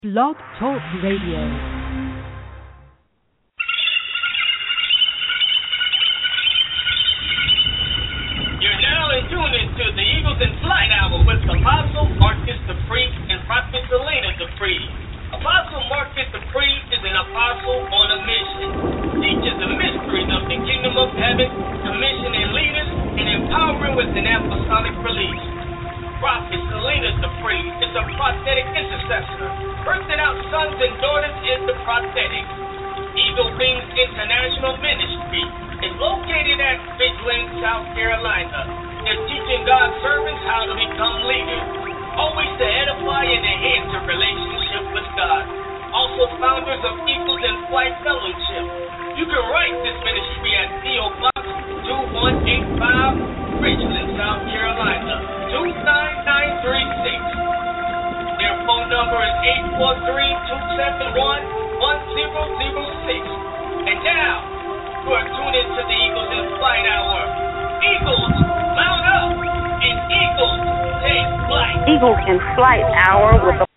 Blog Talk Radio. You're now in tune into the Eagles in Flight Hour with Apostle Marcus Dupree and Prophet Selena Dupree. Apostle Marcus Dupree is an apostle on a mission. Teaches the mysteries of the kingdom of heaven, commissioning leaders, and empowering with an apostolic release. Prophet Selena Dupree is a prophetic intercessor, birthing out sons and daughters in the prophetic. Eagle Wings International Ministry is located at Ridgeland, South Carolina. They're teaching God's servants how to become leaders, always to edify and enhance a relationship with God. Also founders of Eagles in Flight Fellowship. You can write this ministry at P.O. Box 2185, Ridgeland, South Carolina, 29936. Their phone number is 843-271-1006. And now, you are tuned into the Eagles in Flight Hour. Eagles, mount up, and Eagles take flight. Eagles in Flight Hour with the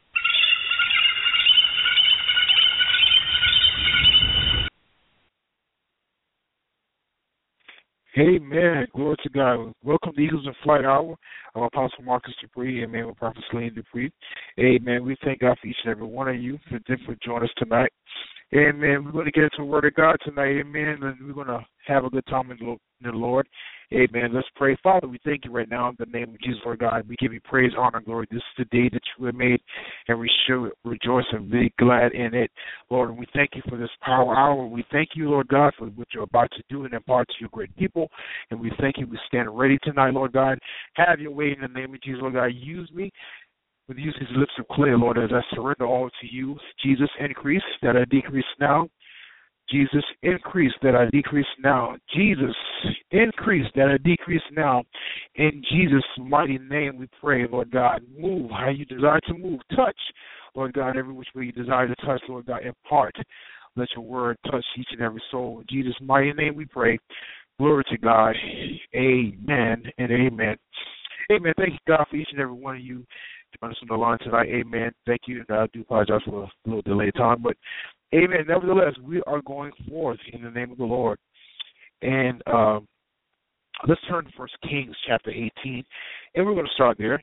Amen. Glory to God. Welcome to Eagles in Flight Hour. I'm Apostle Marcus Dupree. Amen. With Prophet Selena Dupree. Amen. We thank God for each and every one of you for joining us tonight. Amen. We're going to get into the Word of God tonight. Amen. And we're going to have a good time in the Lord. Amen. Let's pray. Father, we thank you right now in the name of Jesus, Lord God. We give you praise, honor, and glory. This is the day that you have made, and we should rejoice and be glad in it. Lord, and we thank you for this power hour. We thank you, Lord God, for what you're about to do and impart to your great people. And we thank you. We stand ready tonight, Lord God. Have your way in the name of Jesus, Lord God. Use me. With use these lips of clay, Lord, as I surrender all to you. Jesus, increase that I decrease now. Jesus, increase that I decrease now. Jesus, increase that I decrease now. In Jesus' mighty name we pray, Lord God. Move how you desire to move. Touch, Lord God, every which way you desire to touch, Lord God. Impart. Let your word touch each and every soul. In Jesus' mighty name we pray. Glory to God. Amen and amen. Amen. Thank you, God, for each and every one of you. On the line tonight, amen. Thank you, and I do apologize for a little delayed time, but amen. Nevertheless, we are going forth in the name of the Lord, and let's turn to 1 Kings chapter 18, and we're going to start there.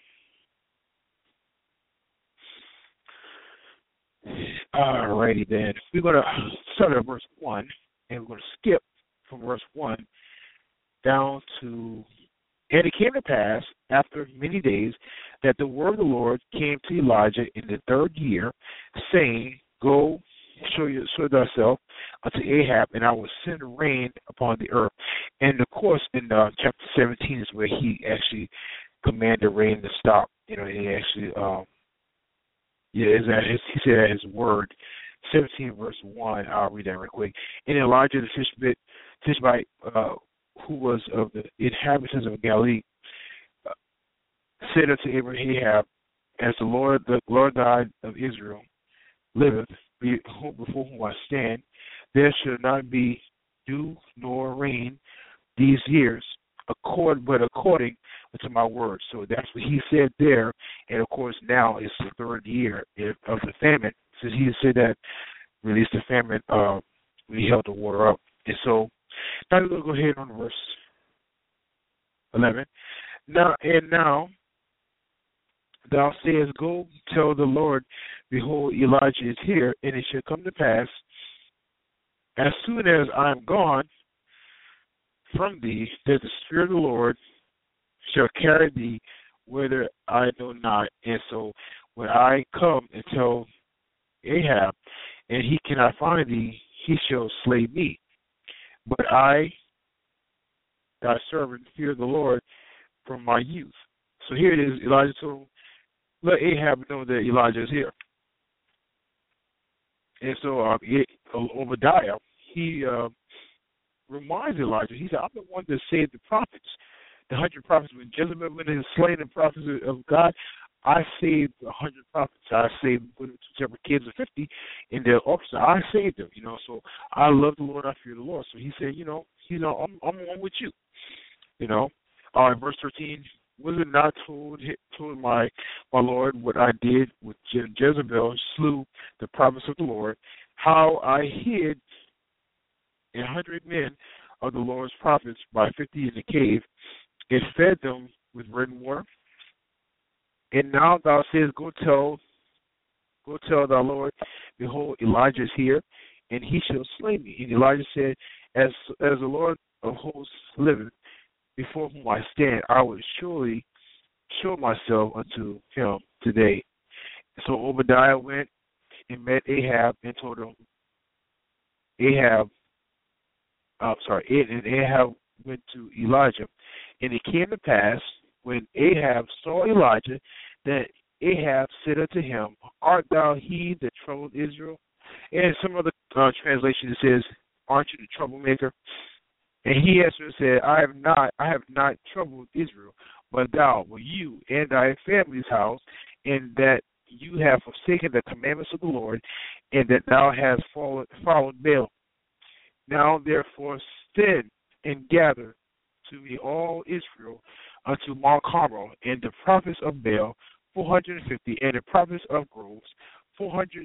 Alrighty then, we're going to start at verse 1, and we're going to skip from verse 1 down to. And it came to pass, after many days, that the word of the Lord came to Elijah in the third year, saying, Go, show thyself unto Ahab, and I will send rain upon the earth. And of course, in chapter 17 is where he actually commanded rain to stop. You know, he actually, he said at his word. 17 verse 1, I'll read that real quick. And Elijah the Tishbite, who was of the inhabitants of Galilee, said unto Ahab, as the Lord God of Israel liveth, before whom I stand, there shall not be dew nor rain these years, but according to my word. So that's what he said there, and of course now it's the third year of the famine. Since he said that, released the famine, we held the water up. And so now we're going to go ahead on verse 11. Now thou sayest, Go tell the Lord, behold, Elijah is here, and it shall come to pass, as soon as I am gone from thee, that the Spirit of the Lord shall carry thee whither I know not. And so when I come and tell Ahab, and he cannot find thee, he shall slay me. But I, thy servant, fear the Lord from my youth. So here it is, Elijah told him, let Ahab know that Elijah is here. And so Obadiah, he reminds Elijah, he said, I'm the one that saved the prophets, the 100 prophets. When Jezebel went and slain the prophets of God, I saved 100 prophets. I saved several kids of 50 in their office. I saved them, you know. So I love the Lord. I fear the Lord. So he said, I'm one with you, you know. Verse 13, Was it not told my Lord what I did with Jezebel, slew the prophets of the Lord, how I hid 100 men of the Lord's prophets by 50 in the cave, and fed them with bread and water? And now thou sayest, Go tell thy Lord, behold, Elijah is here, and he shall slay me. And Elijah said, As the Lord of hosts liveth, before whom I stand, I will surely show myself unto him today. So Obadiah went and met Ahab and told him, and Ahab went to Elijah. And it came to pass, when Ahab saw Elijah, that Ahab said unto him, Art thou he that troubled Israel? And some other translation says, Aren't you the troublemaker? And he answered and said, I have not troubled Israel, but you and thy family's house, and that you have forsaken the commandments of the Lord, and that thou hast followed Baal. Now therefore stand and gather to me all Israel unto Mount Carmel, and the prophets of Baal 450, and the prophets of groves 400,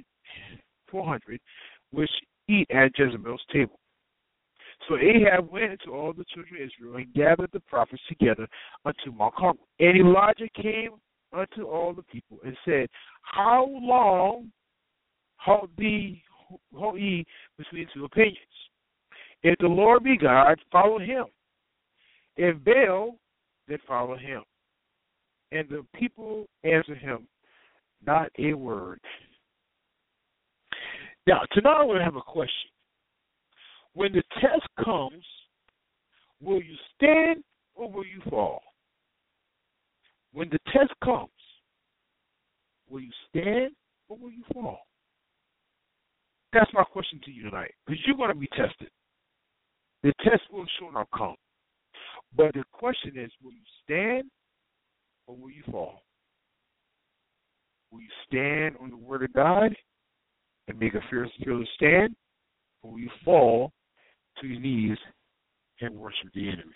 which eat at Jezebel's table. So Ahab went into all the children of Israel and gathered the prophets together unto Mount Carmel. And Elijah came unto all the people and said, How long halt ye between two opinions? If the Lord be God, follow him. If Baal, then follow him. And the people answered him not a word. Now, tonight I want to have a question. When the test comes, will you stand or will you fall? When the test comes, will you stand or will you fall? That's my question to you tonight, because you're going to be tested. The test will sure not come. But the question is, will you stand or will you fall? Will you stand on the word of God and make a fearless stand, or will you fall to your knees and worship the enemy?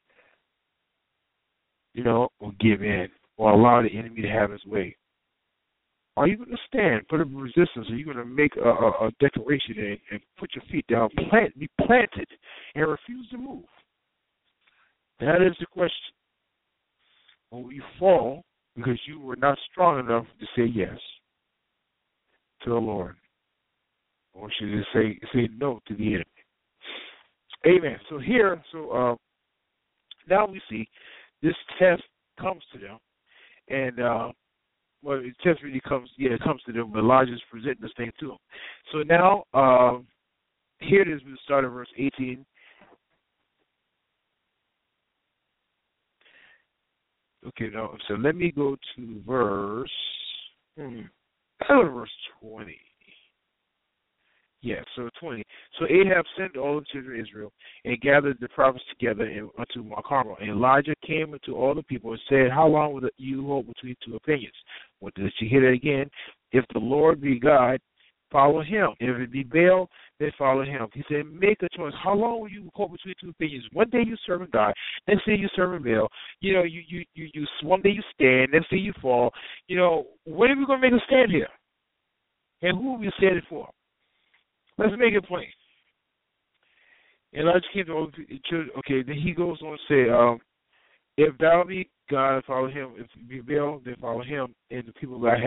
Or give in, or allow the enemy to have his way. Are you going to stand, put up resistance? Are you going to make a declaration and put your feet down, be planted, and refuse to move? That is the question. Or will you fall because you were not strong enough to say yes to the Lord? Or should you say no to the enemy? Amen. So now we see this test comes to them, and the test really comes to them, but Elijah's presenting this thing to them. So now, here it is, we start at verse 18. Okay, now, so let me go to verse 20. Yeah, so 20. So Ahab sent all the children of Israel and gathered the prophets together unto Mount Carmel. And Elijah came unto all the people and said, How long will you hold between two opinions? Well, did you hear that again? If the Lord be God, follow him. If it be Baal, then follow him. He said, make a choice. How long will you hold between two opinions? One day you serving God, next day you serving Baal. You one day you stand, next day you fall. When are we going to make a stand here? And who are we standing for? Let's make it plain. And Elijah came to all the children. Okay, then he goes on to say, if thou be God, follow him. If be Baal, then follow him. And the people God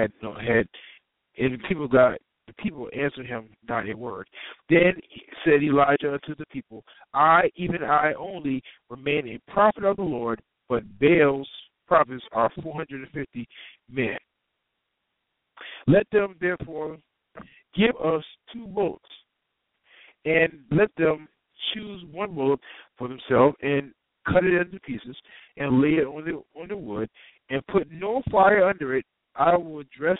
the people answered him not a word. Then said Elijah unto the people, even I only, remain a prophet of the Lord, but Baal's prophets are 450 men. Let them therefore give us 2 bullocks, and let them choose 1 bullock for themselves, and cut it into pieces, and lay it on the wood, and put no fire under it. I will address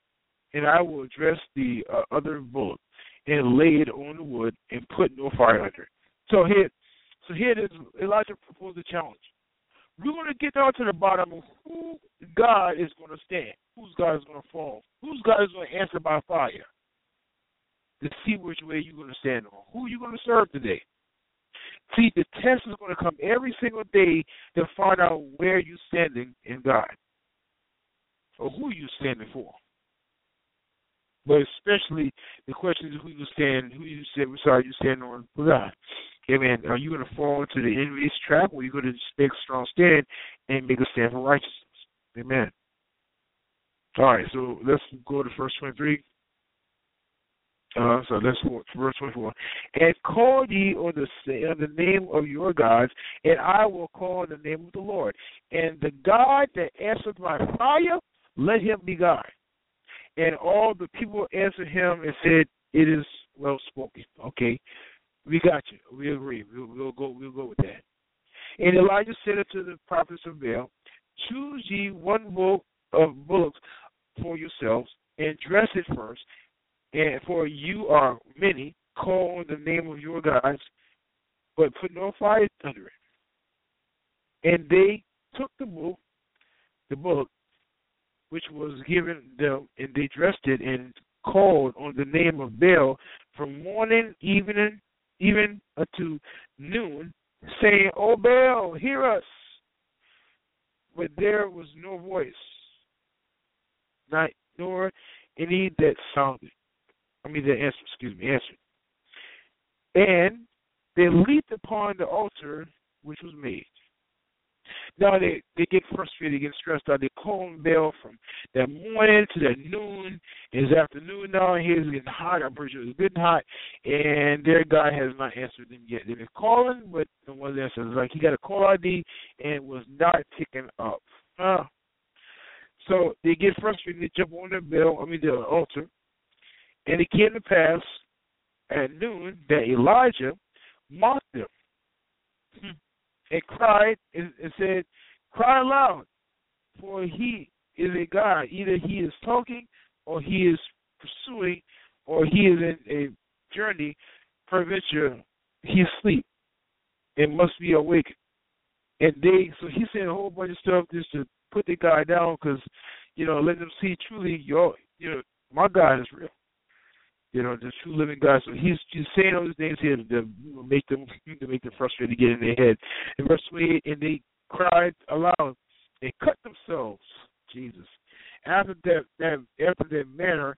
the other bullock, and lay it on the wood, and put no fire under it. So here it is. Elijah proposed a challenge. We're going to get down to the bottom of who God is going to stand, whose God is going to fall, whose God is going to answer by fire, to see which way you're going to stand on, who you're going to serve today. See, the test is going to come every single day to find out where you're standing in God or who you're standing for. But especially the question is who you stand on for God. Amen. Are you going to fall into the enemy's trap, or are you going to make a strong stand and make a stand for righteousness? Amen. All right, so let's go to verse 23. So let's go to verse 24. And call ye on the name of your gods, and I will call on the name of the Lord. And the God that answered by fire, let him be God. And all the people answered him and said, it is well spoken. Okay, we got you. We agree. We'll go with that. And Elijah said unto the prophets of Baal, choose ye one bull of bullocks for yourselves, and dress it first. And for you are many, call on the name of your gods, but put no fire under it. And they took the bullock, which was given them, and they dressed it and called on the name of Baal from morning, even unto noon, saying, O Baal, hear us. But there was no voice, nor any that answered. And they leaped upon the altar which was made. Now they get frustrated, they get stressed out. They call on Baal from that morning to that noon. It's afternoon now, and here's getting hot. I'm pretty sure it's getting hot, and their God has not answered them yet. They've been calling, but no one's answered. It's like he got a call ID and was not picking up. So they get frustrated. They jump on the altar, and it came to pass at noon that Elijah mocked them. And cried and said, cry aloud, for he is a God. Either he is talking, or he is pursuing, or he is in a journey, peradventure he asleep and must be awake. And so he's saying a whole bunch of stuff just to put the guy down, because, let them see truly, my God is real. The true living God. So he's just saying all these things here to make them frustrated, to get in their head. In verse 28, and they cried aloud and cut themselves, Jesus, after that manner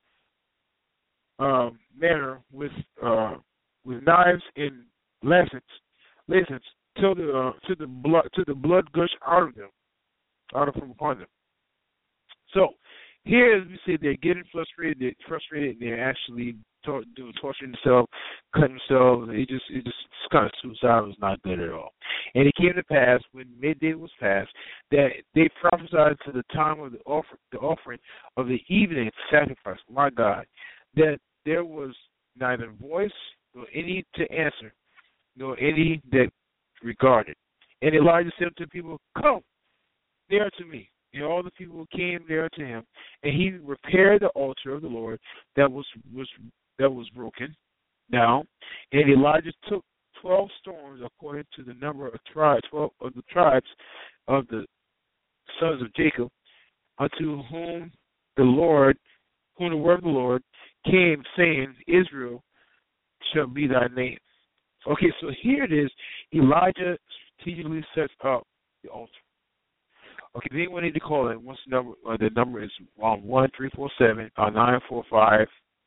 with knives and lancets till the blood gushed out from upon them. So here, as we say, they're getting frustrated, and they're actually torturing themselves, cutting themselves. It's kind of suicidal. It's not good at all. And it came to pass, when midday was past, that they prophesied to the time of the offering of the evening sacrifice, my God, that there was neither voice nor any to answer, nor any that regarded. And Elijah said to the people, come near to me. And all the people came there to him, and he repaired the altar of the Lord that was broken down. And Elijah took 12 stones according to the number of tribes, 12 of the tribes of the sons of Jacob, unto whom the word of the Lord came, saying, Israel shall be thy name. Okay, so here it is. Elijah strategically sets up the altar. Okay, if anyone need to call it, once the number is 1347 945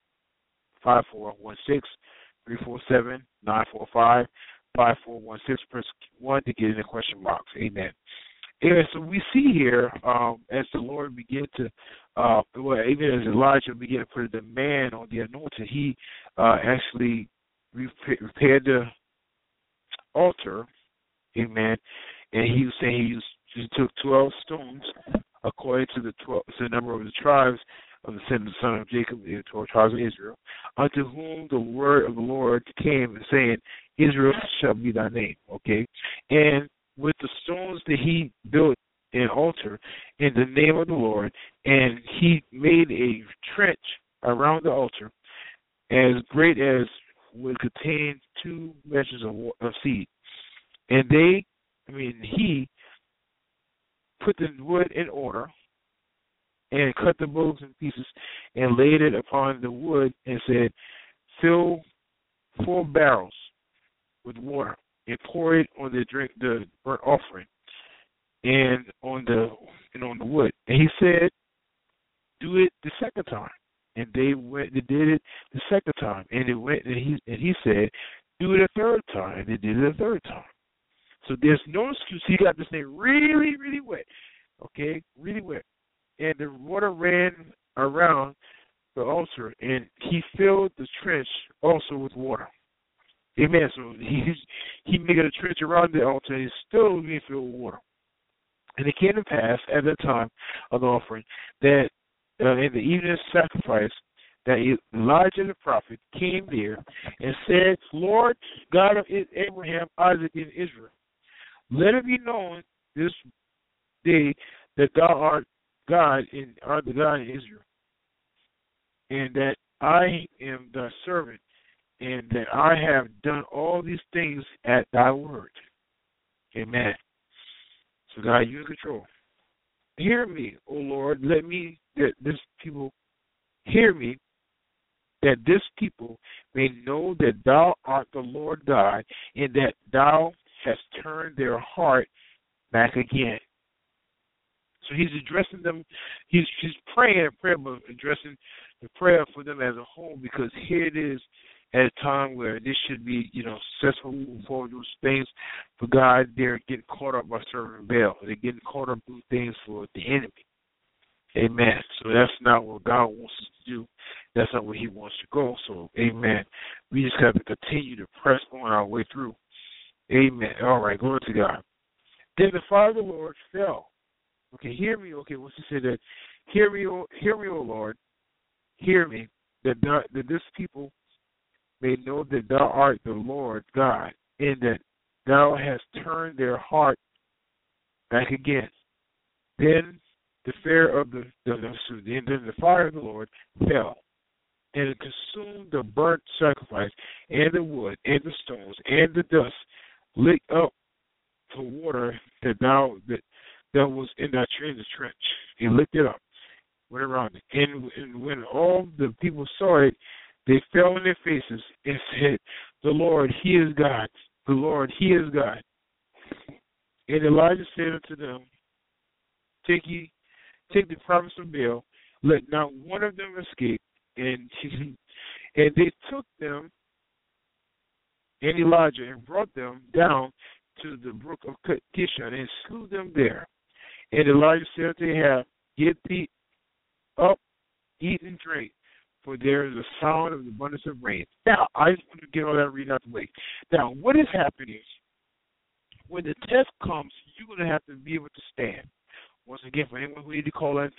5416 347-945-5416. Press 1 to get in the question box. Amen. Anyway, so we see here as the Lord began to, even as Elijah began to put a demand on the anointed, he actually repaired the altar. Amen. And he was saying he took 12 stones according to the number of the tribes of the son of Jacob, the 12 tribes of Israel, unto whom the word of the Lord came, saying, Israel shall be thy name. Okay? And with the stones that he built an altar in the name of the Lord, and he made a trench around the altar as great as would contain 2 measures of seed. And he put the wood in order and cut the bullocks in pieces and laid it upon the wood and said, fill 4 barrels with water and pour it on the burnt offering and on the wood. And he said, do it the second time. And they went and did it the second time. And it went and he said, do it a third time. And they did it a third time. So there's no excuse. He got this thing really, really wet. Okay, really wet. And the water ran around the altar, and he filled the trench also with water. Amen. So he made a trench around the altar, and it's still being filled with water. And it came to pass at the time of the offering that in the evening sacrifice, that Elijah the prophet came there and said, Lord God of Abraham, Isaac, and Israel, let it be known this day that thou art God and art the God in Israel, and that I am thy servant, and that I have done all these things at thy word. Amen. So God, you're in control. Hear me, O Lord, let me that this people hear me, that this people may know that thou art the Lord God, and that thou hast turned their heart back again. So he's addressing them. He's praying a prayer, but addressing the prayer for them as a whole, because here it is at a time where this should be, successful moving forward those things for God. They're getting caught up by serving Baal. They're getting caught up doing things for the enemy. Amen. So that's not what God wants us to do. That's not where he wants to go. So, amen. We just have to continue to press on our way through. Amen. All right, glory to God. Then the fire of the Lord fell. Okay, hear me. Okay, what's he say that? Hear me, O Lord. Hear me, that this people may know that thou art the Lord God, and that thou hast turned their heart back again. Then the fire of the Lord fell, and it consumed the burnt sacrifice, and the wood, and the stones, and the dust, licked up the water that was in the trench. He licked it up, went around it. And when all the people saw it, they fell on their faces and said, the Lord, he is God. The Lord, he is God. And Elijah said unto them, Take the prophets of Baal, let not one of them escape. And they took them and Elijah and brought them down to the brook of Kishon and slew them there. And Elijah said unto Ahab, Get thee up, eat and drink, for there is a sound of the abundance of rain. Now, I just want to get all that reading out the way. Now, what is happening is, when the test comes, you're going to have to be able to stand. Once again, for anyone who need to call in,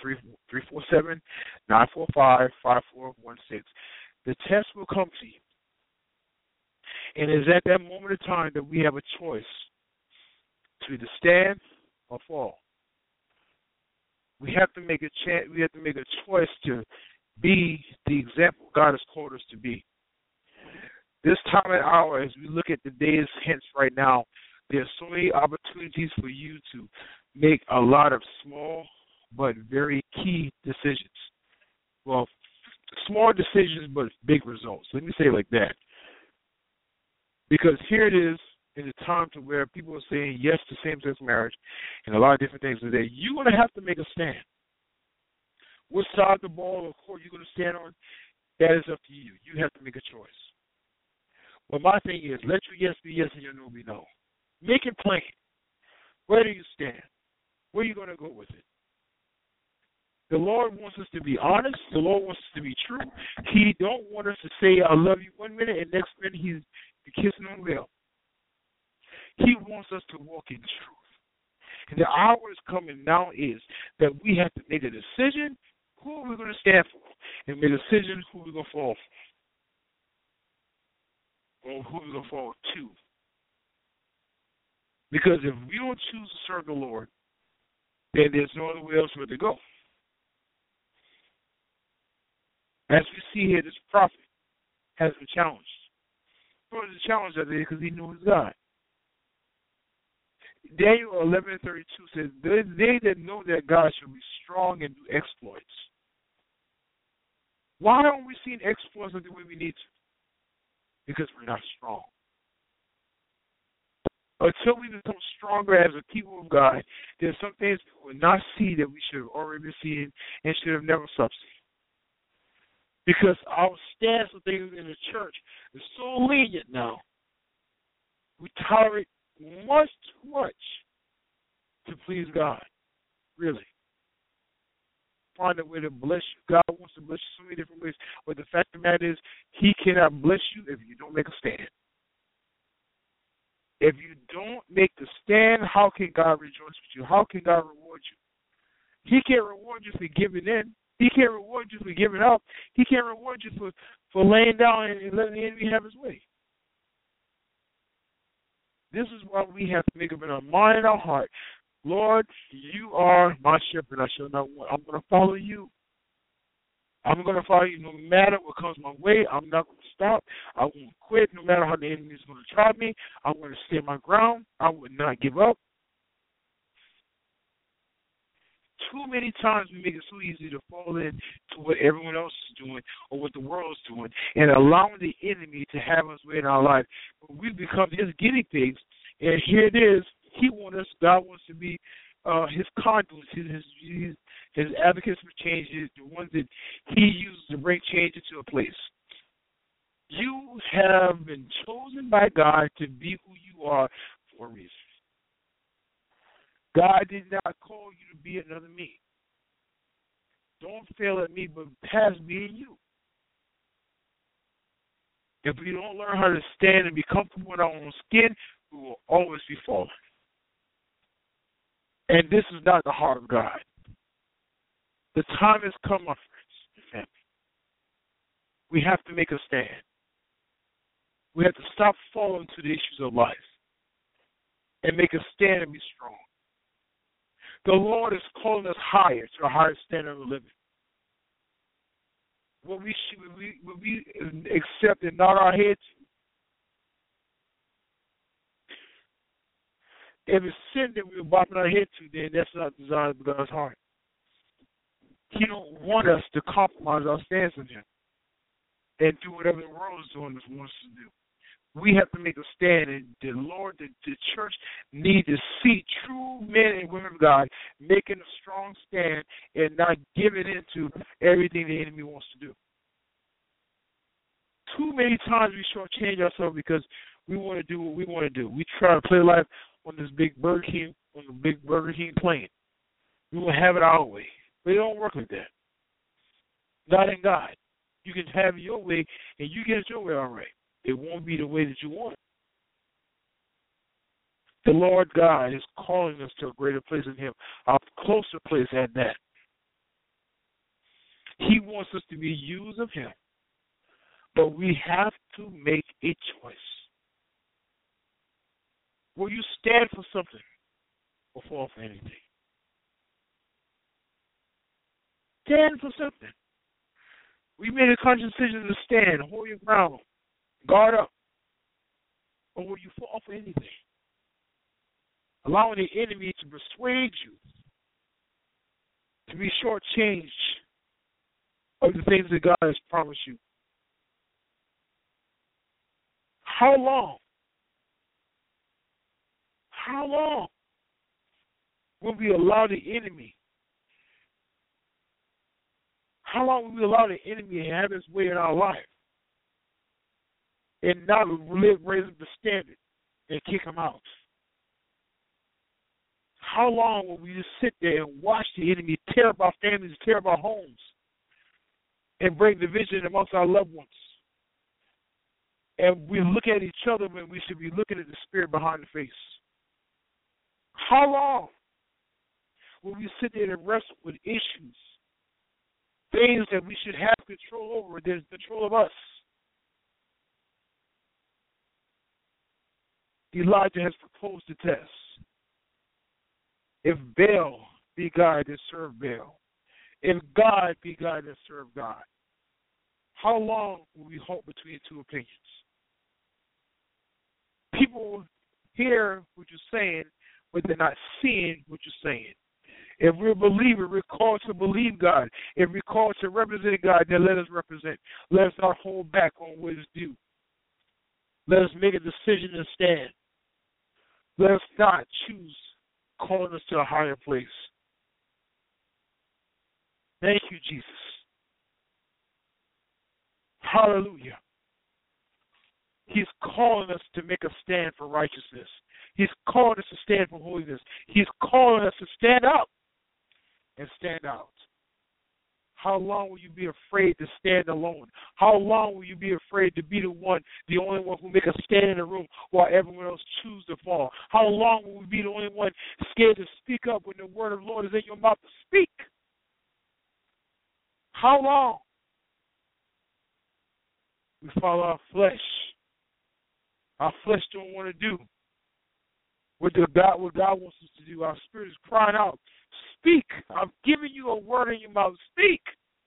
347-945-5416. The test will come to you. And it is at that moment of time that we have a choice to either stand or fall. We have to make a choice to be the example God has called us to be. This time and hour, as we look at the days hence right now, there are so many opportunities for you to make a lot of small but very key decisions. Well, small decisions but big results. Let me say it like that. Because here it is in a time to where people are saying yes to same-sex marriage and a lot of different things today. You're going to have to make a stand. What side of the ball or court you're going to stand on, that is up to you. You have to make a choice. But my thing is, let your yes be yes and your no be no. Make it plain. Where do you stand? Where are you going to go with it? The Lord wants us to be honest. The Lord wants us to be true. He don't want us to say, I love you one minute, and next minute he's kissing on the bell. He wants us to walk in truth. And the hour is coming now is that we have to make a decision who are we going to stand for, and make a decision who we're going to fall for, or who we're going to fall to. Because if we don't choose to serve the Lord, then there's no other way else for it to go. As we see here, this prophet has been challenged. He was challenged because he knew his God. Daniel 11:32 says, they that know that God shall be strong and do exploits. Why aren't we seeing exploits the way we need to? Because we're not strong. until we become stronger as a people of God, there's some things we will not see that we should have already been seeing and should have never stopped seeing. Because our stance of things in the church is so lenient now. We tolerate much too much to please God. Really. Find a way to bless you. God wants to bless you so many different ways. But the fact of the matter is, He cannot bless you if you don't make a stand. If you don't make the stand, how can God rejoice with you? How can God reward you? He can't reward you for giving in. He can't reward you for giving up. He can't reward you for laying down and letting the enemy have his way. This is why we have to make up in our mind and our heart, Lord, you are my shepherd. I shall not want. I'm going to follow you. I'm going to follow you no matter what comes my way. I'm not going to stop. I won't quit no matter how the enemy is going to try me. I'm going to stand my ground. I would not give up. Too many times we make it so easy to fall into what everyone else is doing or what the world is doing and allowing the enemy to have us way in our life. But we become his guinea pigs, and here it is. God wants to be his conduits, his advocates for change, the ones that he uses to bring change into a place. You have been chosen by God to be who you are for a reason. God did not call you to be another me. Don't fail at me, but past being you. If we don't learn how to stand and be comfortable in our own skin, we will always be falling. And this is not the heart of God. The time has come, my friends and family. We have to make a stand. We have to stop falling to the issues of life and make a stand and be strong. The Lord is calling us higher to a higher standard of living. What we accept and nod our heads, if it's sin that we're bopping our head to, then that's not the desire of God's heart. He don't want us to compromise our stance on Him and do whatever the world is doing that wants to do. We have to make a stand, and the Lord, the church need to see true men and women of God making a strong stand and not giving in to everything the enemy wants to do. Too many times we shortchange ourselves because we want to do what we want to do. We try to play life on this big Burger King, plane. We will have it our way. But it don't work like that. Not in God. You can have it your way, and you get it your way all right. It won't be the way that you want. The Lord God is calling us to a greater place in Him, a closer place at that. He wants us to be used of Him, but we have to make a choice. Will you stand for something or fall for anything? Stand for something. We made a conscious decision to stand, hold your ground, guard up, or will you fall for anything? Allowing the enemy to persuade you to be shortchanged of the things that God has promised you. How long? How long will we allow the enemy? How long will we allow the enemy to have his way in our life and not raise up the standard and kick him out? How long will we just sit there and watch the enemy tear up our families, tear up our homes, and bring division amongst our loved ones? And we look at each other when we should be looking at the spirit behind the face. How long will we sit there and wrestle with issues, things that we should have control over, there's control of us? Elijah has proposed a test. If Baal be God, then serve Baal. If God be God, then serve God. How long will we hold between two opinions? People hear what you're saying, but they're not seeing what you're saying. If we're a believer, we're called to believe God. If we're called to represent God, then let us represent. Let us not hold back on what is due. Let us make a decision and stand. Let us not choose calling us to a higher place. Thank you, Jesus. Hallelujah. He's calling us to make a stand for righteousness. He's calling us to stand for holiness. He's calling us to stand up and stand out. How long will you be afraid to stand alone? How long will you be afraid to be the only one who make a stand in the room while everyone else choose to fall? How long will we be the only one scared to speak up when the word of the Lord is in your mouth to speak? How long? We follow our flesh. Our flesh don't want to do what God wants us to do. Our spirit is crying out, speak. I'm giving you a word in your mouth. Speak.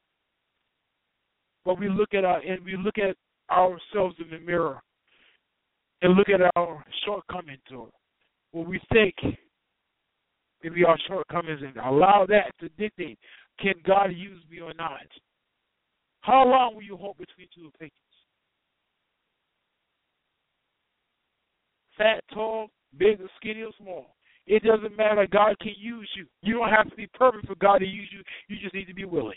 But we look at ourselves in the mirror and look at our shortcomings or what we think maybe our shortcomings and allow that to dictate, can God use me or not? How long will you hold between two opinions? Fat, tall, big, or skinny, or small. It doesn't matter. God can use you. You don't have to be perfect for God to use you. You just need to be willing.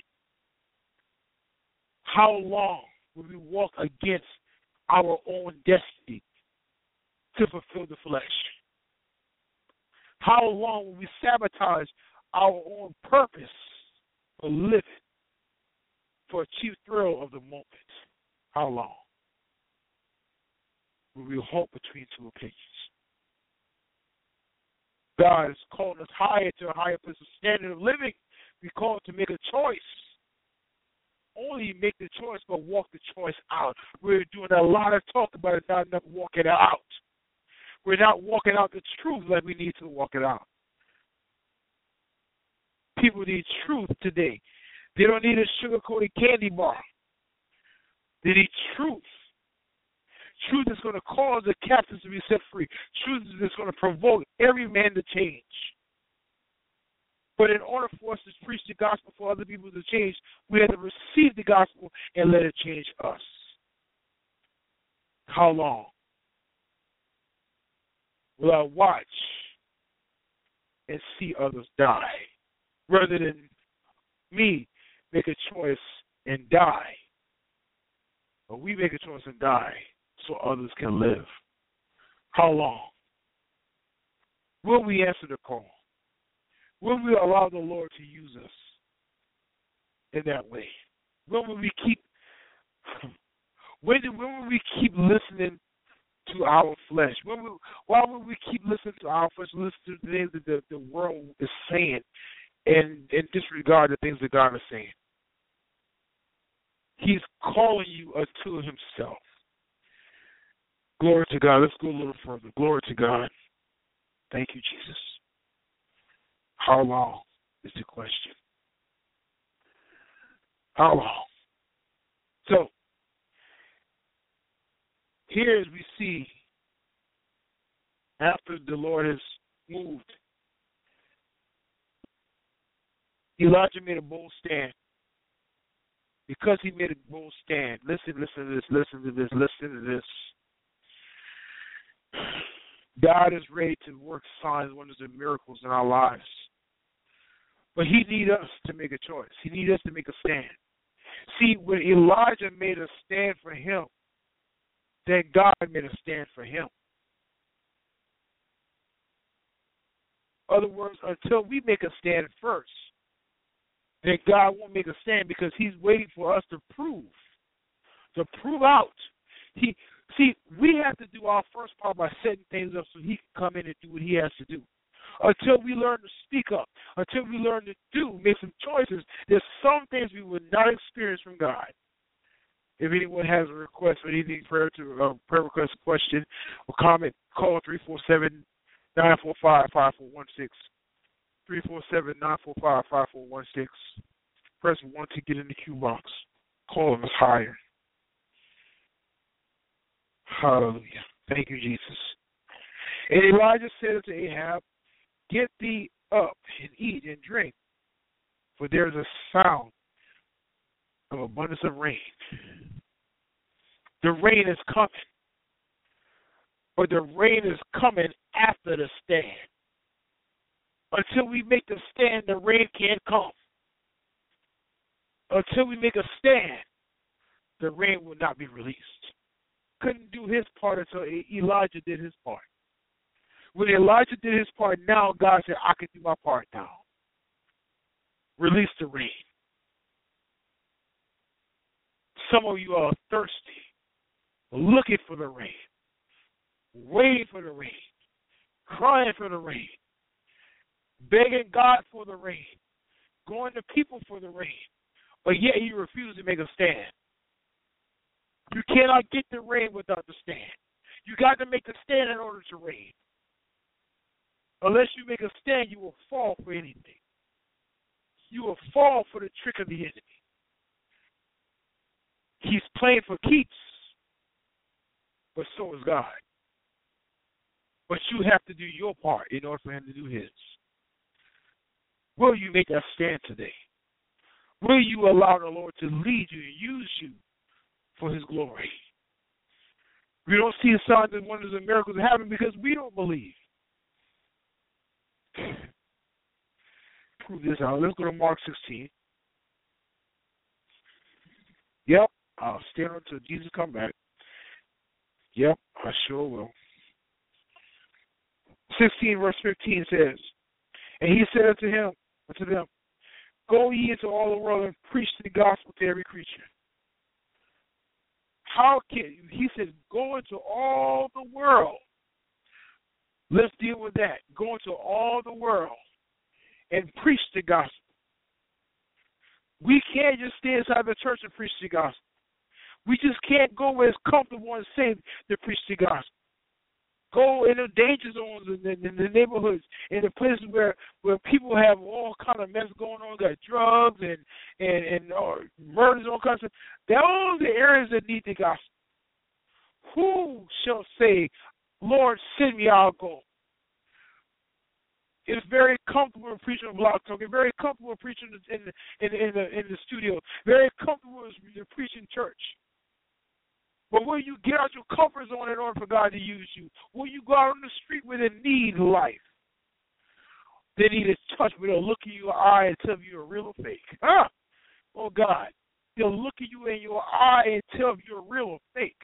How long will we walk against our own destiny to fulfill the flesh? How long will we sabotage our own purpose for living, for a chief thrill of the moment? How long will we hold between two opinions? God is calling us higher to a higher place of standard of living. We call it to make a choice. Only make the choice, but walk the choice out. We're doing a lot of talk about it, not enough walking it out. We're not walking out the truth like we need to walk it out. People need truth today. They don't need a sugar-coated candy bar. They need truth. Truth is going to cause the captives to be set free. Truth is going to provoke every man to change. But in order for us to preach the gospel for other people to change, we have to receive the gospel and let it change us. How long will I watch and see others die rather than me make a choice and die? But we make a choice and die so others can live. How long? Will we answer the call? Will we allow the Lord to use us in that way? When will we keep listening to our flesh? Why would we keep listening to our flesh, listen to the things that the world is saying and disregard the things that God is saying? He's calling you to himself. Glory to God. Let's go a little further. Glory to God. Thank you, Jesus. How long is the question? How long? So, here as we see, after the Lord has moved, Elijah made a bold stand. Because he made a bold stand, listen to this. God is ready to work signs, wonders, and miracles in our lives. But he needs us to make a choice. He needs us to make a stand. See, when Elijah made a stand for him, then God made a stand for him. In other words, until we make a stand first, then God won't make a stand because he's waiting for us to prove out. We have to do our first part by setting things up so he can come in and do what he has to do. Until we learn to speak up, until we learn to make some choices, there's some things we will not experience from God. If anyone has a request or anything, prayer request, question, or comment, call 347-945-5416. 347-945-5416. Press 1 to get in the queue box. Call us higher. Hallelujah. Thank you, Jesus. And Elijah said to Ahab, "Get thee up and eat and drink, for there is a sound of abundance of rain." The rain is coming. But the rain is coming after the stand. Until we make the stand, the rain can't come. Until we make a stand, the rain will not be released. Couldn't do his part until Elijah did his part. When Elijah did his part, now God said, I can do my part now. Release the rain. Some of you are thirsty, looking for the rain, waiting for the rain, crying for the rain, begging God for the rain, going to people for the rain, but yet you refuse to make a stand. You cannot get the rain without the stand. You got to make a stand in order to reign. Unless you make a stand, you will fall for anything. You will fall for the trick of the enemy. He's playing for keeps, but so is God. But you have to do your part in order for him to do his. Will you make that stand today? Will you allow the Lord to lead you and use you for his glory? We don't see signs and wonders and miracles happen because we don't believe. Prove this out. Let's go to Mark 16. Yep, I'll stand until Jesus come back. Yep, I sure will. 16 verse 15 says, and he said unto them, go ye into all the world and preach the gospel to every creature. He said, go into all the world. Let's deal with that. Go into all the world and preach the gospel. We can't just stay inside the church and preach the gospel. We just can't go where it's comfortable and safe to preach the gospel. Go in the danger zones in the neighborhoods, in the places where people have all kind of mess going on, got drugs and murders, all kinds of stuff. They're all the areas that need the gospel. Who shall say, Lord, send me, I'll go? It's very comfortable preaching on Blog Talk. It's very comfortable preaching in the studio. Very comfortable preaching church. But will you get out your comfort zone in order for God to use you? Will you go out on the street where they need life? They need a touch where they'll look in your eye and tell you you're real or fake. Oh, God. They'll look at you in your eye and tell if you're real or fake.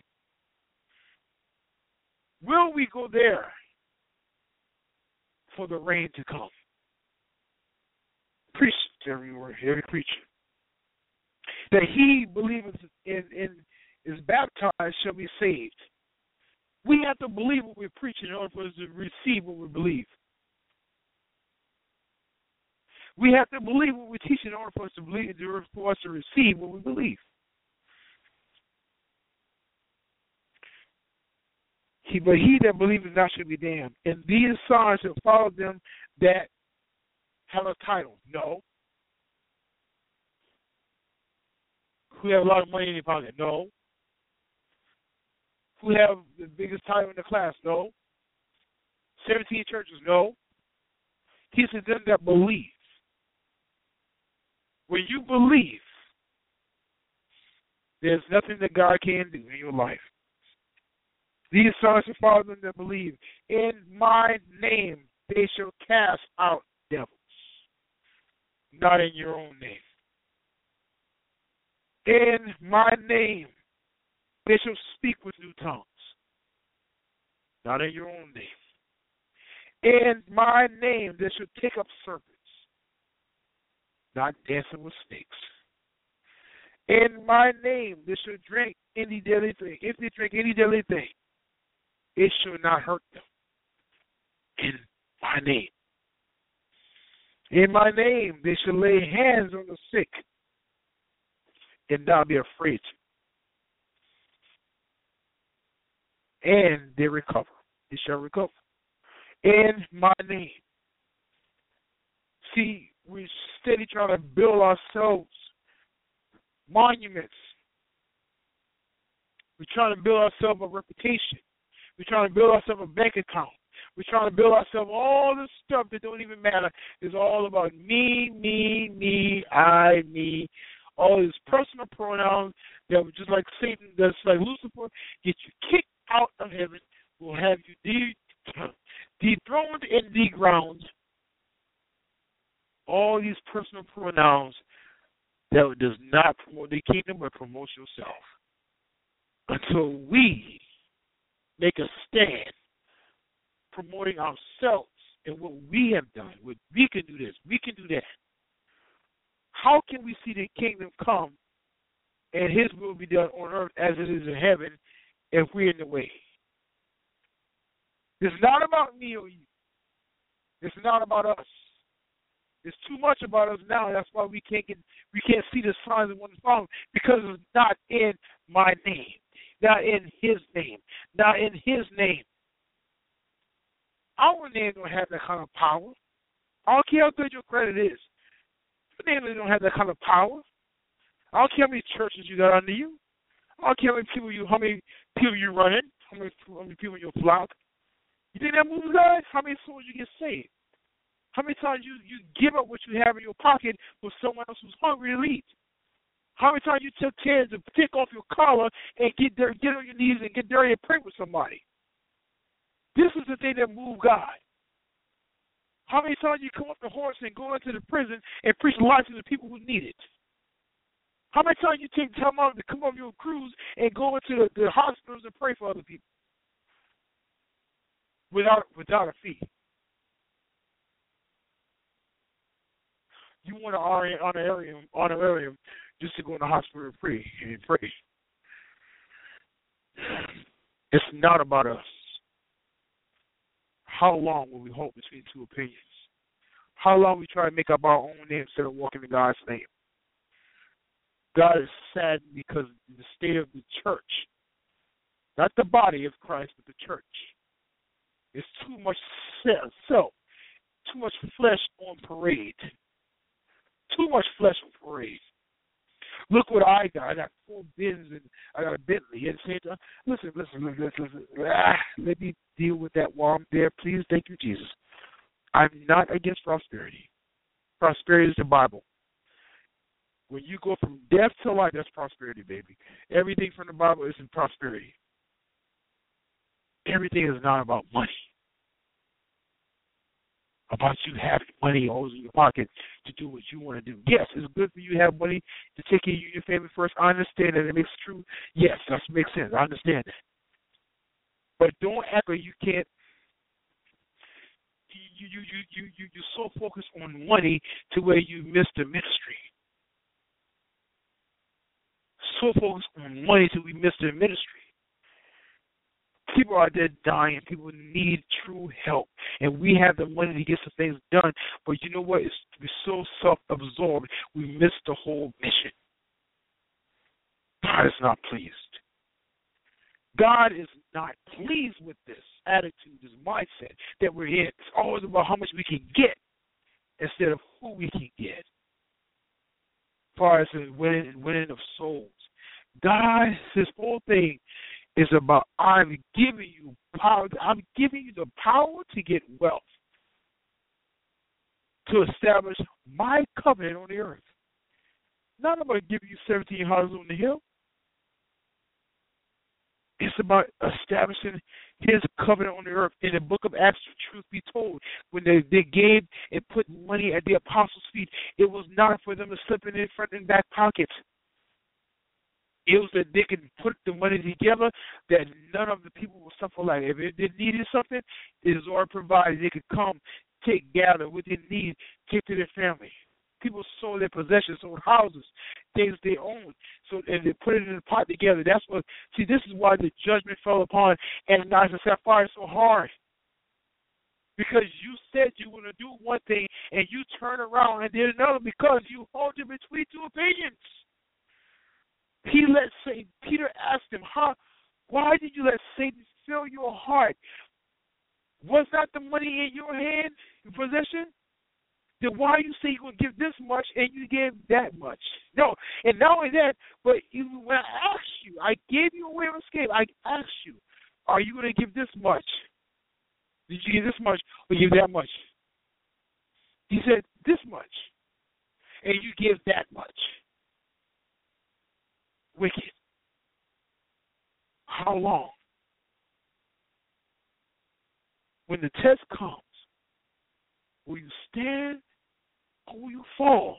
Will we go there for the rain to come? Preach to every creature. That he believeth in is baptized shall be saved. We have to believe what we're preaching in order for us to receive what we believe. We have to believe what we're teaching in order for us to believe, in order for us to receive what we believe. But he that believeth not shall be damned. And these signs shall follow them that have a title. No. Who have a lot of money in their pocket? No. Who have the biggest title in the class? No. 17 churches? No. He said them that believe. When you believe, there's nothing that God can do in your life. These signs shall follow them that believe. In my name they shall cast out devils. Not in your own name. In my name they shall speak with new tongues. Not in your own name. In my name they shall take up serpents. Not dancing with snakes. In my name they shall drink any deadly thing. If they drink any deadly thing, it shall not hurt them. In my name. In my name they shall lay hands on the sick and not be afraid to. And they recover. They shall recover. In my name. See, we're steady trying to build ourselves monuments. We're trying to build ourselves a reputation. We're trying to build ourselves a bank account. We're trying to build ourselves all this stuff that don't even matter. It's all about me, I, me. All these personal pronouns that just like Satan, that's like Lucifer, get you kicked out of heaven, will have in the ground all these personal pronouns that does not promote the kingdom but promotes yourself. Until we make a stand promoting ourselves and what we have done, what we can do this, we can do that. How can we see the kingdom come and his will be done on earth as it is in heaven if we're in the way? It's not about me or you. It's not about us. It's too much about us now. That's why we can't see the signs and wonders following, because it's not in my name, not in his name, not in his name. Our name don't have that kind of power. I don't care how good your credit is. Your name don't have that kind of power. I don't care how many churches you got under you. I don't care how many people you running, how many people in your flock. You think that moves God? How many souls you get saved? How many times you give up what you have in your pocket for someone else who's hungry to eat? How many times you took chance to take off your collar and get on your knees and get dirty and pray with somebody? This is the thing that moves God. How many times you come off the horse and go into the prison and preach life to the people who need it? How many times you take time out to come off your cruise and go into the hospitals and pray for other people without a fee? You want an honorarium just to go in the hospital and pray. It's not about us. How long will we hold between two opinions? How long will we try to make up our own name instead of walking in God's name? God is saddened because the state of the church, not the body of Christ, but the church, is too much self, too much flesh on parade. Too much flesh on parade. Look what I got. I got 4 Benz and I got a Bentley. At the same time, listen. Let me deal with that while I'm there. Please, thank you, Jesus. I'm not against prosperity. Prosperity is the Bible. When you go from death to life, that's prosperity, baby. Everything from the Bible is in prosperity. Everything is not about money. About you having money always in your pocket to do what you want to do. Yes, it's good for you to have money to take care of you and your family first. I understand that. It makes true. Yes, that makes sense. I understand that. But don't act like you can't. You're so focused on money to where you miss the ministry. So focused on money till we miss the ministry. People are there dying. People need true help. And we have the money to get some things done. But you know what? We're so self-absorbed, we miss the whole mission. God is not pleased. God is not pleased with this attitude, this mindset that we're in. It's always about how much we can get instead of who we can get. As far as the winning of souls. God, his whole thing is about, I'm giving you power. I'm giving you the power to get wealth, to establish my covenant on the earth. Not about giving you 17 houses on the hill. It's about establishing his covenant on the earth. In the book of Acts, truth be told, when they gave and put money at the apostles' feet, it was not for them to slip in their front and back pockets. It was that they could put the money together, that none of the people would suffer like it. If they needed something, it is already provided. They could come, gather what they need, give to their family. People sold their possessions, sold houses, things they owned, and they put it in a pot together. This is why the judgment fell upon Ananias and Sapphira so hard. Because you said you were going to do one thing, and you turn around and did another because you hold it between two opinions. Peter asked him, why did you let Satan fill your heart? Was not the money in your hand, in possession? Then why you say you're going to give this much and you gave that much? No, and not only that, but even when I asked you, I gave you a way of escape. I asked you, are you going to give this much? Did you give this much or give that much? He said, this much. And you give that much. Wicked. How long? When the test comes, Will you stand or will you fall?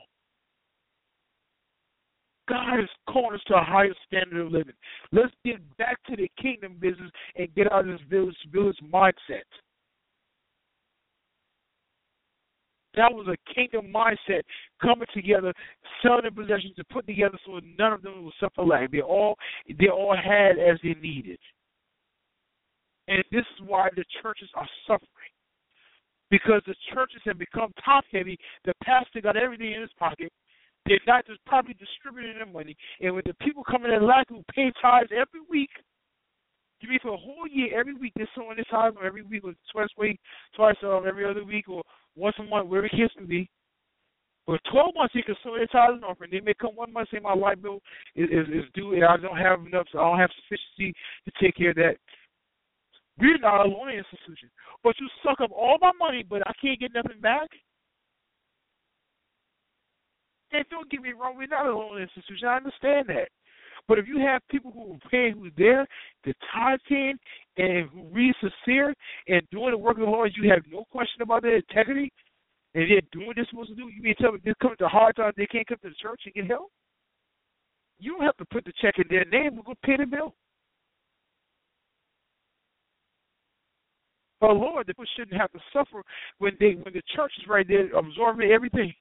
God is calling us to a higher standard of living. Let's get back to the kingdom business and get out of this village mindset. That was a kingdom mindset, coming together, selling their possessions and put together so none of them would suffer lack. They all had as they needed. And this is why the churches are suffering. Because the churches have become top heavy. The pastor got everything in his pocket. They're not just probably distributing their money. And with the people coming in lack who pay tithes every week, you mean for a whole year, every week they're sowing this tithe, or every week, or twice every other week, or once a month, wherever the case may be. For 12 months, you can sow their tithe and offering. They may come one month and say, my light bill is due, and I don't have enough, so I don't have sufficiency to take care of that. We're not a loan institution. But you suck up all my money, but I can't get nothing back? And don't get me wrong, we're not a loan institution. I understand that. But if you have people who are paying, who's there, the tithe paying, and who really sincere and doing the work of the Lord, you have no question about their integrity, and they're doing what they're supposed to do, you mean tell me they're coming to hard times, they can't come to the church and get help? You don't have to put the check in their name. We're going to pay the bill. But Lord, the people shouldn't have to suffer when the church is right there absorbing everything.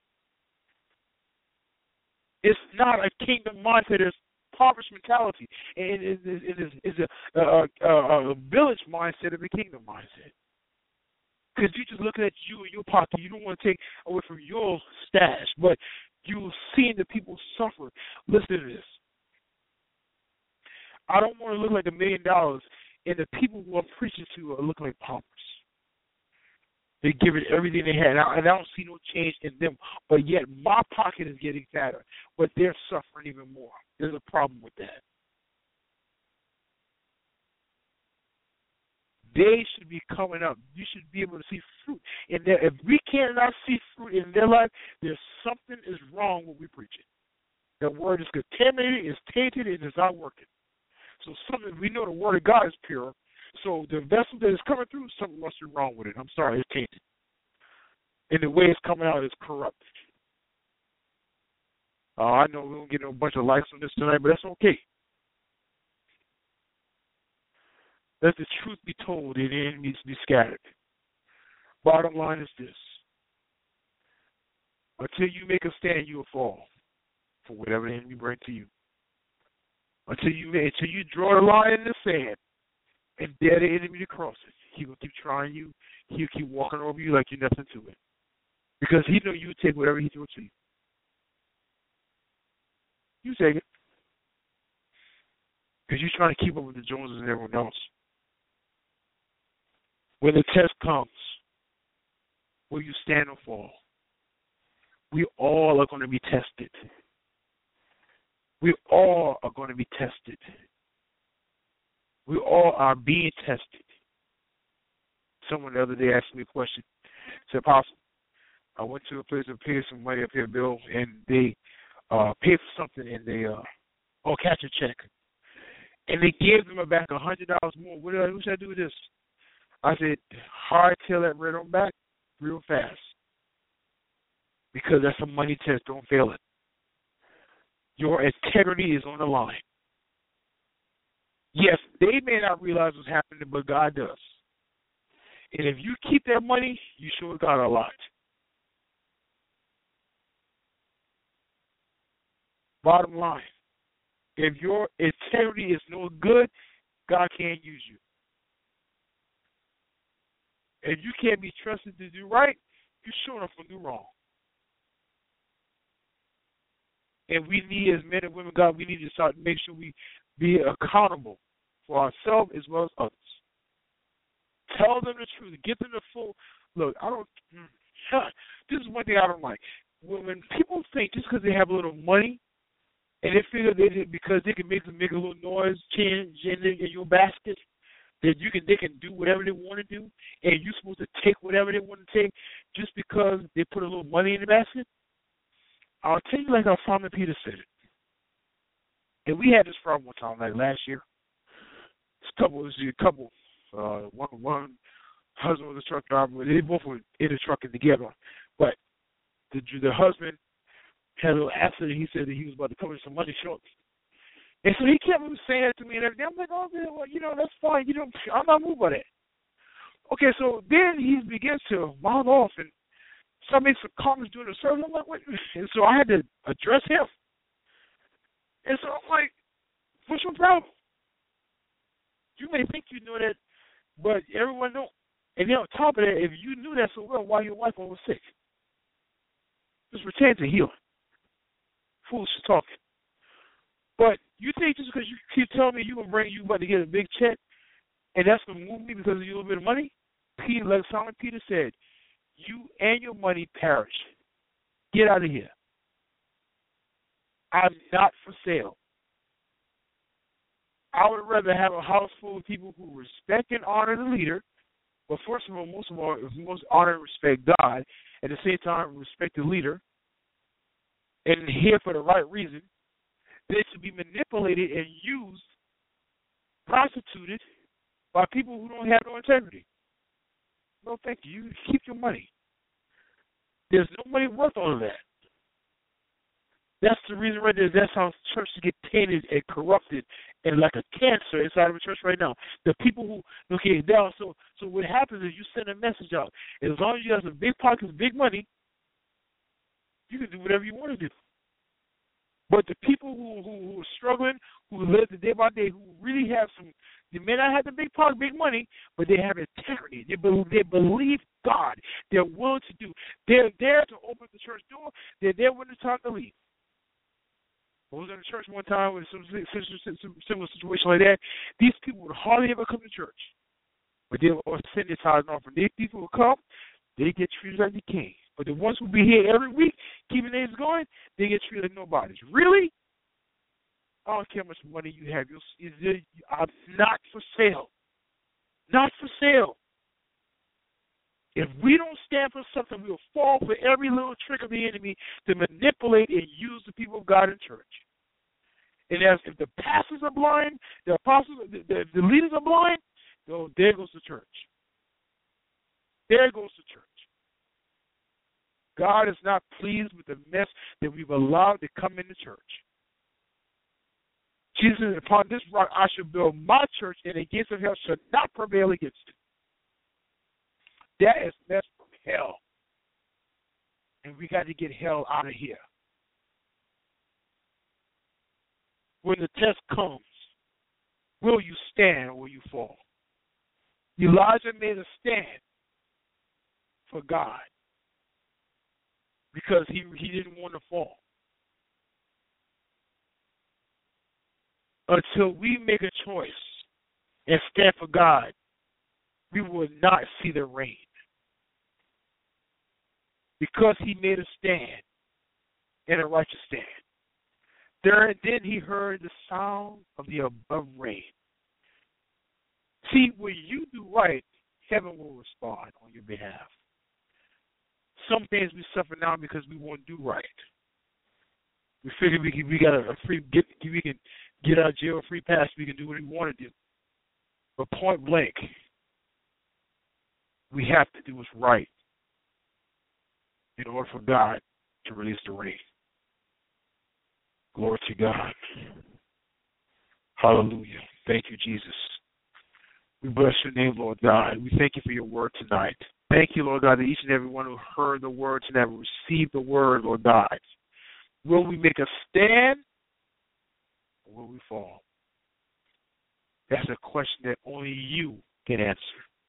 It's not a kingdom mindset. It's impoverished mentality. And it's a village mindset of a kingdom mindset. Because you're just looking at you and your pocket. You don't want to take away from your stash. But you're seeing the people suffer. Listen to this. I don't want to look like $1 million, and the people who I'm preaching to are looking like paupers. They give it everything they had, and I don't see no change in them. But yet my pocket is getting fatter, but they're suffering even more. There's a problem with that. They should be coming up. You should be able to see fruit. And if we cannot see fruit in their life, there's something is wrong with what we're preaching. The word is contaminated, it's tainted, and it's not working. So something, we know the word of God is pure. So the vessel that is coming through, something must be wrong with it. I'm sorry, it's tainted. And the way it's coming out is corrupted. I know we don't get a bunch of likes on this tonight, but that's okay. Let the truth be told and the enemies be scattered. Bottom line is this. Until you make a stand, you will fall for whatever the enemy brings to you. Until you draw the line in the sand and dare the enemy to cross it, he will keep trying you. He'll keep walking over you like you're nothing to it. Because he knows you take whatever he throws to you. You take it. Because you're trying to keep up with the Joneses and everyone else. When the test comes, will you stand or fall? We all are going to be tested. We all are going to be tested. We all are being tested. Someone the other day asked me a question. Said, Apostle, I went to a place to pay some money up here, Bill, and they paid for something, and they catch a check. And they gave them back $100 more. What should I do with this? I said, hardtail that red on back real fast. Because that's a money test. Don't fail it. Your integrity is on the line. Yes, they may not realize what's happening, but God does. And if you keep that money, you show God a lot. Bottom line, if your integrity is no good, God can't use you. If you can't be trusted to do right, you're showing up for do wrong. And we need, as men and women, God, we need to start to make sure we be accountable for ourselves as well as others. Tell them the truth. Give them the full. Look, this is one thing I don't like. When people think just because they have a little money and they figure because they can make a little noise change in your basket, that they can do whatever they want to do, and you're supposed to take whatever they want to take just because they put a little money in the basket. I'll tell you like how Simon Peter said it. And we had this problem one time, like last year. One husband was a truck driver. They both were in the trucking together. But the husband had a little accident. He said that he was about to come in some money short. And so he kept saying that to me and everything. I'm like, oh, man, well, that's fine. I'm not moved by that. Okay, so then he begins to mouth off and start making some comments during the service. I'm like, what? And so I had to address him. And so I'm like, what's your problem? You may think you know that, but everyone don't. And then on top of that, if you knew that so well, why your wife was sick? Just pretend to heal. Foolish talking. But you think just because you keep telling me you about to get a big check, and that's going to move me because of your little bit of money? Like Simon Peter said, you and your money perish. Get out of here. I'm not for sale. I would rather have a house full of people who respect and honor the leader, but most of all, honor and respect God, at the same time respect the leader, and here for the right reason, than to be manipulated and used, prostituted by people who don't have no integrity. No, thank you. You keep your money. There's no money worth all of that. That's the reason right there. That's how churches get tainted and corrupted and like a cancer inside of a church right now. The people who, okay, now, so what happens is you send a message out. As long as you have some big pockets, big money, you can do whatever you want to do. But the people who are struggling, who live the day by day, who really have they may not have the big pocket, big money, but they have integrity. They believe God. They're willing to do. They're there to open the church door. They're there when it's time to leave. I was in a church one time with some similar situation like that. These people would hardly ever come to church. But they would send their tithes and offering. These people would come, they get treated like the king. But the ones who be here every week, keeping things going, they get treated like nobodies. Really? I don't care how much money you have. I'm not for sale. Not for sale. If we don't stand for something, we will fall for every little trick of the enemy to manipulate and use the people of God in church. And if the pastors are blind, the apostles, the leaders are blind, so there goes the church. There goes the church. God is not pleased with the mess that we've allowed to come into church. Jesus said, upon this rock I shall build my church, and the gates of hell shall not prevail against it. That is mess from hell. And we got to get hell out of here. When the test comes, will you stand or will you fall? Elijah made a stand for God because he didn't want to fall. Until we make a choice and stand for God, we will not see the rain. Because he made a stand, and a righteous stand. Then he heard the sound of the above rain. See, when you do right, heaven will respond on your behalf. Some things we suffer now because we won't do right. We figure we got we can get out of jail free pass. We can do what we want to do. But point blank, we have to do what's right in order for God to release the rain. Glory to God. Hallelujah. Thank you, Jesus. We bless your name, Lord God. We thank you for your word tonight. Thank you, Lord God, that each and every one who heard the word tonight will receive the word, Lord God. Will we make a stand or will we fall? That's a question that only you can answer.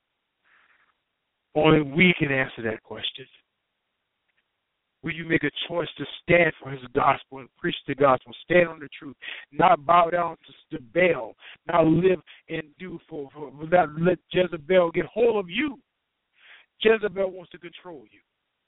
Only we can answer that question. Will you make a choice to stand for his gospel and preach the gospel, stand on the truth, not bow down to Baal, not live and do not let Jezebel get hold of you. Jezebel wants to control you.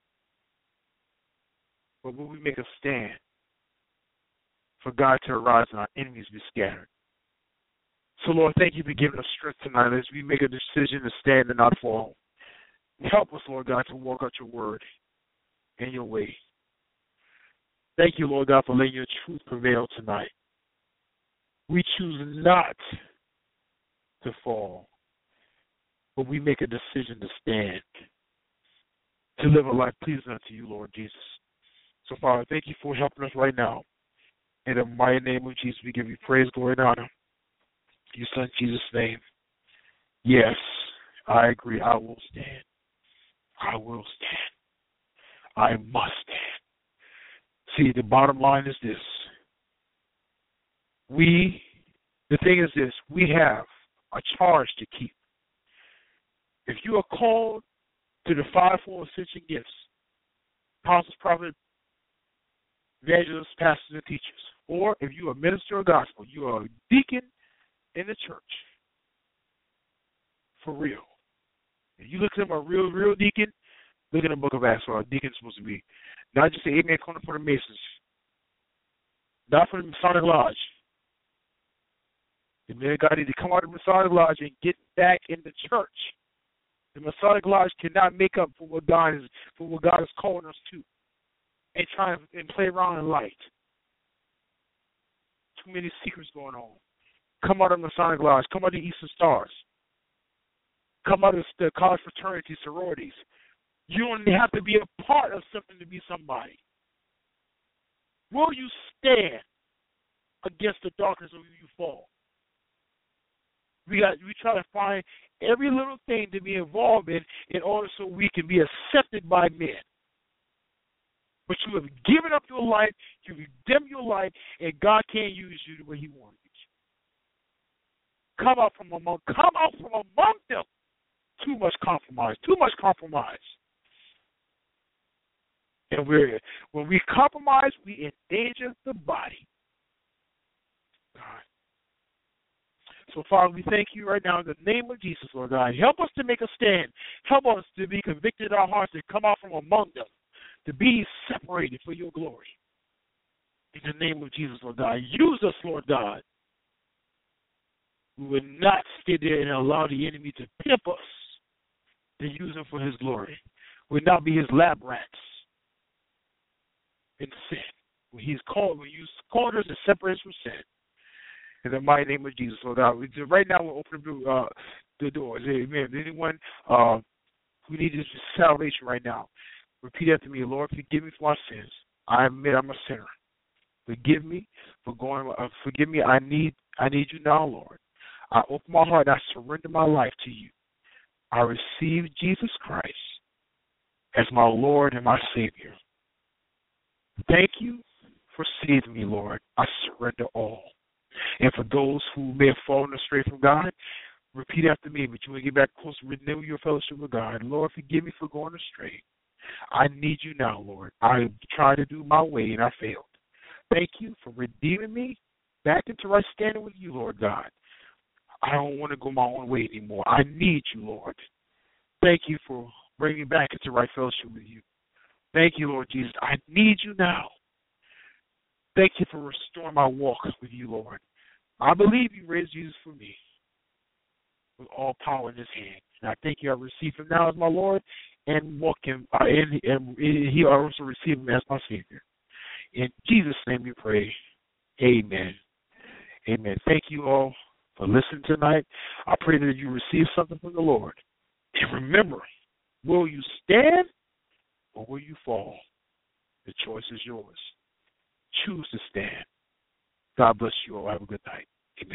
But will we make a stand for God to arise and our enemies be scattered? So, Lord, thank you for giving us strength tonight as we make a decision to stand and not fall. Help us, Lord God, to walk out your word and your way. Thank you, Lord God, for letting your truth prevail tonight. We choose not to fall. but we make a decision to stand, to live a life pleasing unto you, Lord Jesus. So, Father, thank you for helping us right now. In the mighty name of Jesus, we give you praise, glory, and honor. In your Son, Jesus' name. Yes, I agree. I will stand. I will stand. I must stand. See, the bottom line is this. The thing is this. We have a charge to keep. If you are called to the fivefold ascension gifts, apostles, prophets, evangelists, pastors, and teachers, or if you are a minister of gospel, you are a deacon in the church, for real. If you look at a real deacon, look in the book of Acts where a deacon is supposed to be. Not just an amen corner for the Masons, not for the Masonic Lodge. The man God need to come out of the Masonic Lodge and get back in the church. The Masonic Lodge cannot make up for what God is calling us to, and try and play around in light. Too many secrets going on. Come out of the Masonic Lodge. Come out of the Eastern Stars. Come out of the college fraternities, sororities. You don't have to be a part of something to be somebody. Will you stand against the darkness or will you fall? We try to find every little thing to be involved in order so we can be accepted by men. But you have given up your life, you redeemed your life, and God can't use you the way He wants you. Come out from among them. Too much compromise. And when we compromise, we endanger the body. God. So, Father, we thank you right now in the name of Jesus, Lord God. Help us to make a stand. Help us to be convicted in our hearts and come out from among them, to be separated for your glory. In the name of Jesus, Lord God. Use us, Lord God. We will not stay there and allow the enemy to pimp us, to use him for his glory. We will not be his lab rats in sin. When you called us to separate us from sin. In the mighty name of Jesus, Lord God. Right now, we'll open the doors. Amen. Anyone who needs this salvation right now, repeat after me. Lord, forgive me for my sins. I admit I'm a sinner. Forgive me for going. Forgive me. I need you now, Lord. I open my heart and I surrender my life to you. I receive Jesus Christ as my Lord and my Savior. Thank you for saving me, Lord. I surrender all. And for those who may have fallen astray from God, repeat after me, but you will get back close, renew your fellowship with God. Lord, forgive me for going astray. I need you now, Lord. I tried to do my way and I failed. Thank you for redeeming me back into right standing with you, Lord God. I don't want to go my own way anymore. I need you, Lord. Thank you for bringing me back into right fellowship with you. Thank you, Lord Jesus. I need you now. Thank you for restoring my walk with you, Lord. I believe you raised Jesus for me with all power in his hand. And I thank you I receive him now as my Lord and walk him, and he also received him as my Savior. In Jesus' name we pray. Amen. Amen. Thank you all for listening tonight. I pray that you receive something from the Lord. And remember, will you stand or will you fall? The choice is yours. Choose to stand. God bless you all. Have a good night. Amen.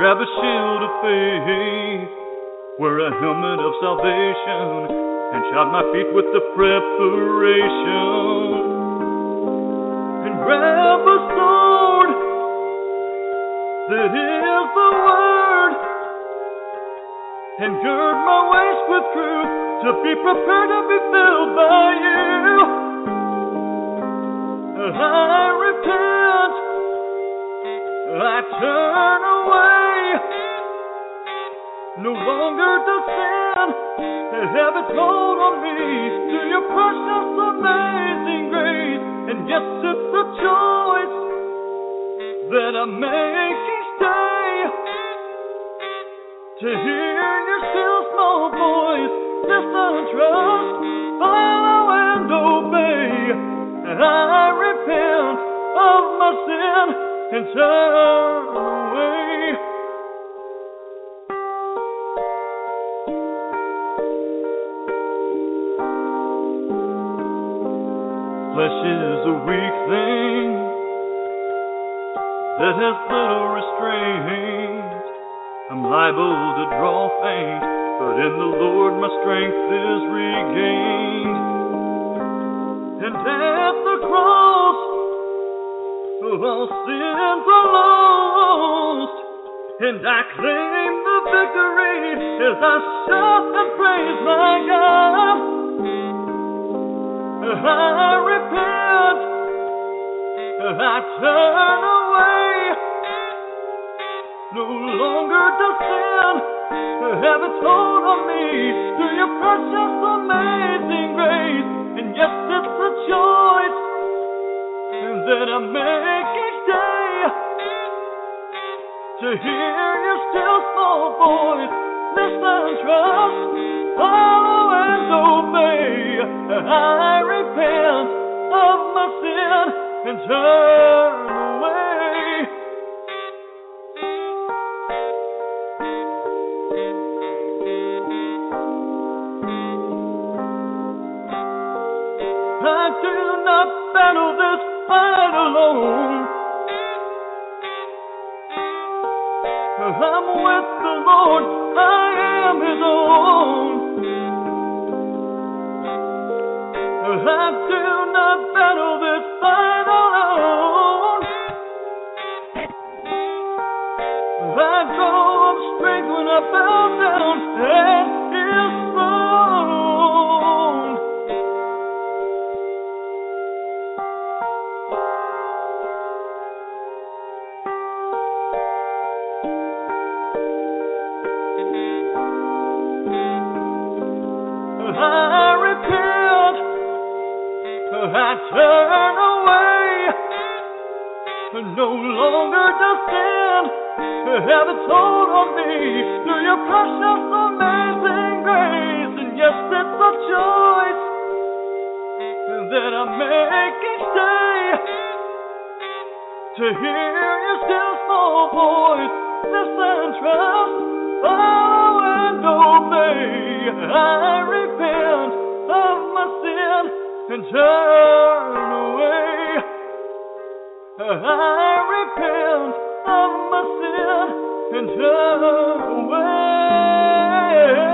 grab a shield of faith, wear a helmet of salvation, and shod my feet with the preparation, and grab a sword that is the word, and gird my waist with truth to be prepared to be filled by you. I repent, I turn away, no longer to sin, have its hold on me, to your precious amazing grace. And yes, it's a choice that I make each day, to hear your still small voice, listen, trust, follow and obey. I repent of my sin and turn away. Flesh is a weak thing that has little restraint. I'm liable to draw faint, but in the Lord my strength is regained. And at the cross, all sins are lost, and I claim the victory as I shout and praise my God. I repent, I turn away, no longer to sin, have its hold on me, through your precious amazing grace. And yes, it's a choice that I make each day, to hear your still small voice, listen, trust, follow and obey. I repent of my sin and turn away. I do not battle this fight alone. I'm with the Lord, I am His own. I do not battle this fight alone. I draw up strength when I bow down at His throne. I repent, I turn away, no longer to sin, have its hold on me, through your precious amazing grace. And yes, it's a choice that I make each day, to hear your still small voice, listen, trust, follow and obey. I repent of my sin and turn away. I repent of my sin and turn away.